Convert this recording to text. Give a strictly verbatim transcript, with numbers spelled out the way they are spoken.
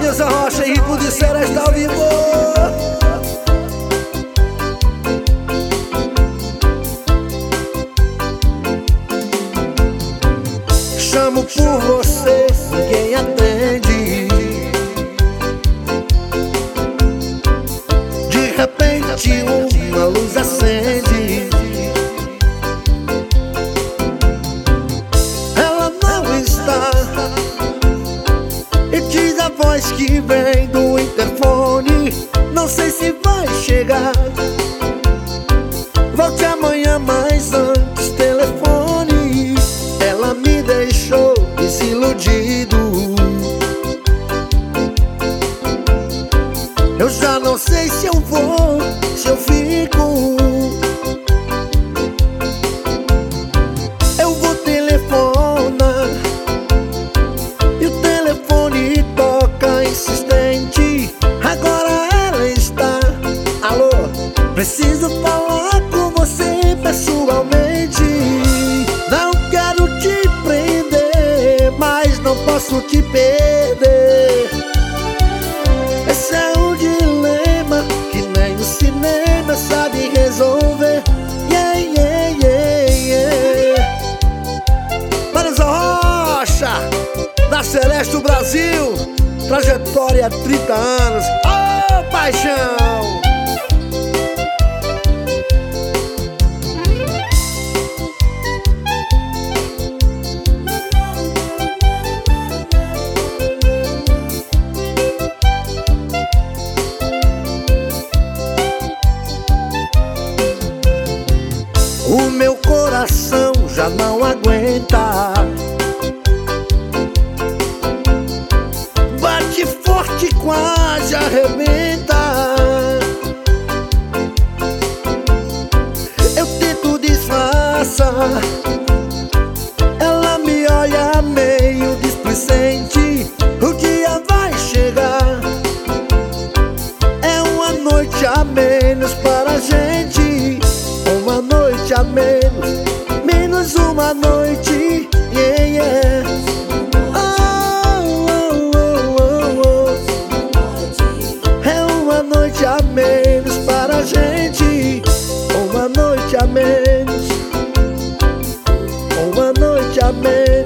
Vanessa Rocha e Rico de Cera está ao vivo. Chamo por você, ninguém atende. De repente uma luz acende. Ela não está, e diz a voz que vem do interfone: não sei se vai chegar. Volte amanhã, mas antes telefone. Ela me deixou desiludido. Eu já não sei se eu vou, se eu fico. Eu vou telefonar e o telefone toca insistente. Agora ela está. Alô, preciso falar com você pessoalmente. Não quero te prender, mas não posso te perder. Esse é um dilema que nem o cinema sabe resolver. Yeah, yeah, yeah, yeah. Vanessa Rocha, da Celeste do Brasil, trajetória há trinta anos. Ô, oh, paixão! O meu coração já não aguenta. Bate forte, quase arrebenta. Eu tento disfarçar. Ela me olha meio displicente. O dia vai chegar. É uma noite a menos para a gente. Uma noite a menos, menos uma noite, yeah, yeah. Oh, oh, oh, oh, oh. É uma noite a menos para a gente. Uma noite a menos, uma noite a menos.